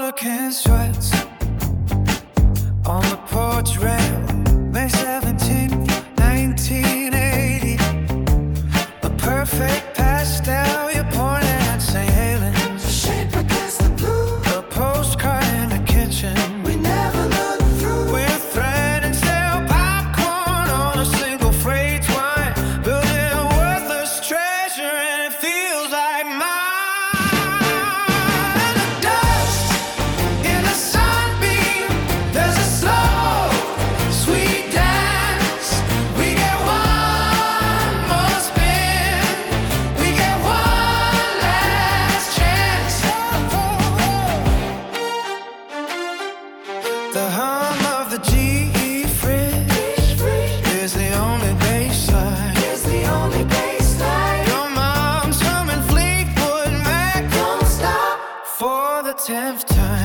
walking sweats on the porch rail. May 17th, 1980. A perfect pastel, you're pointing at St. Helens. The shape against the blue. A postcard in the kitchen. We never look through. With thread and stale popcorn on a single freight twine. Building a worthless treasure and it feels like mine. Dust in the sunbeam. There's a slow, sweet dance. We get one more spin. We get one last chance. The hum of the GE fridge is the only baseline. Is the only baseline. Your mom's humming Fleetwood Mac Don't stop. for the 10th time.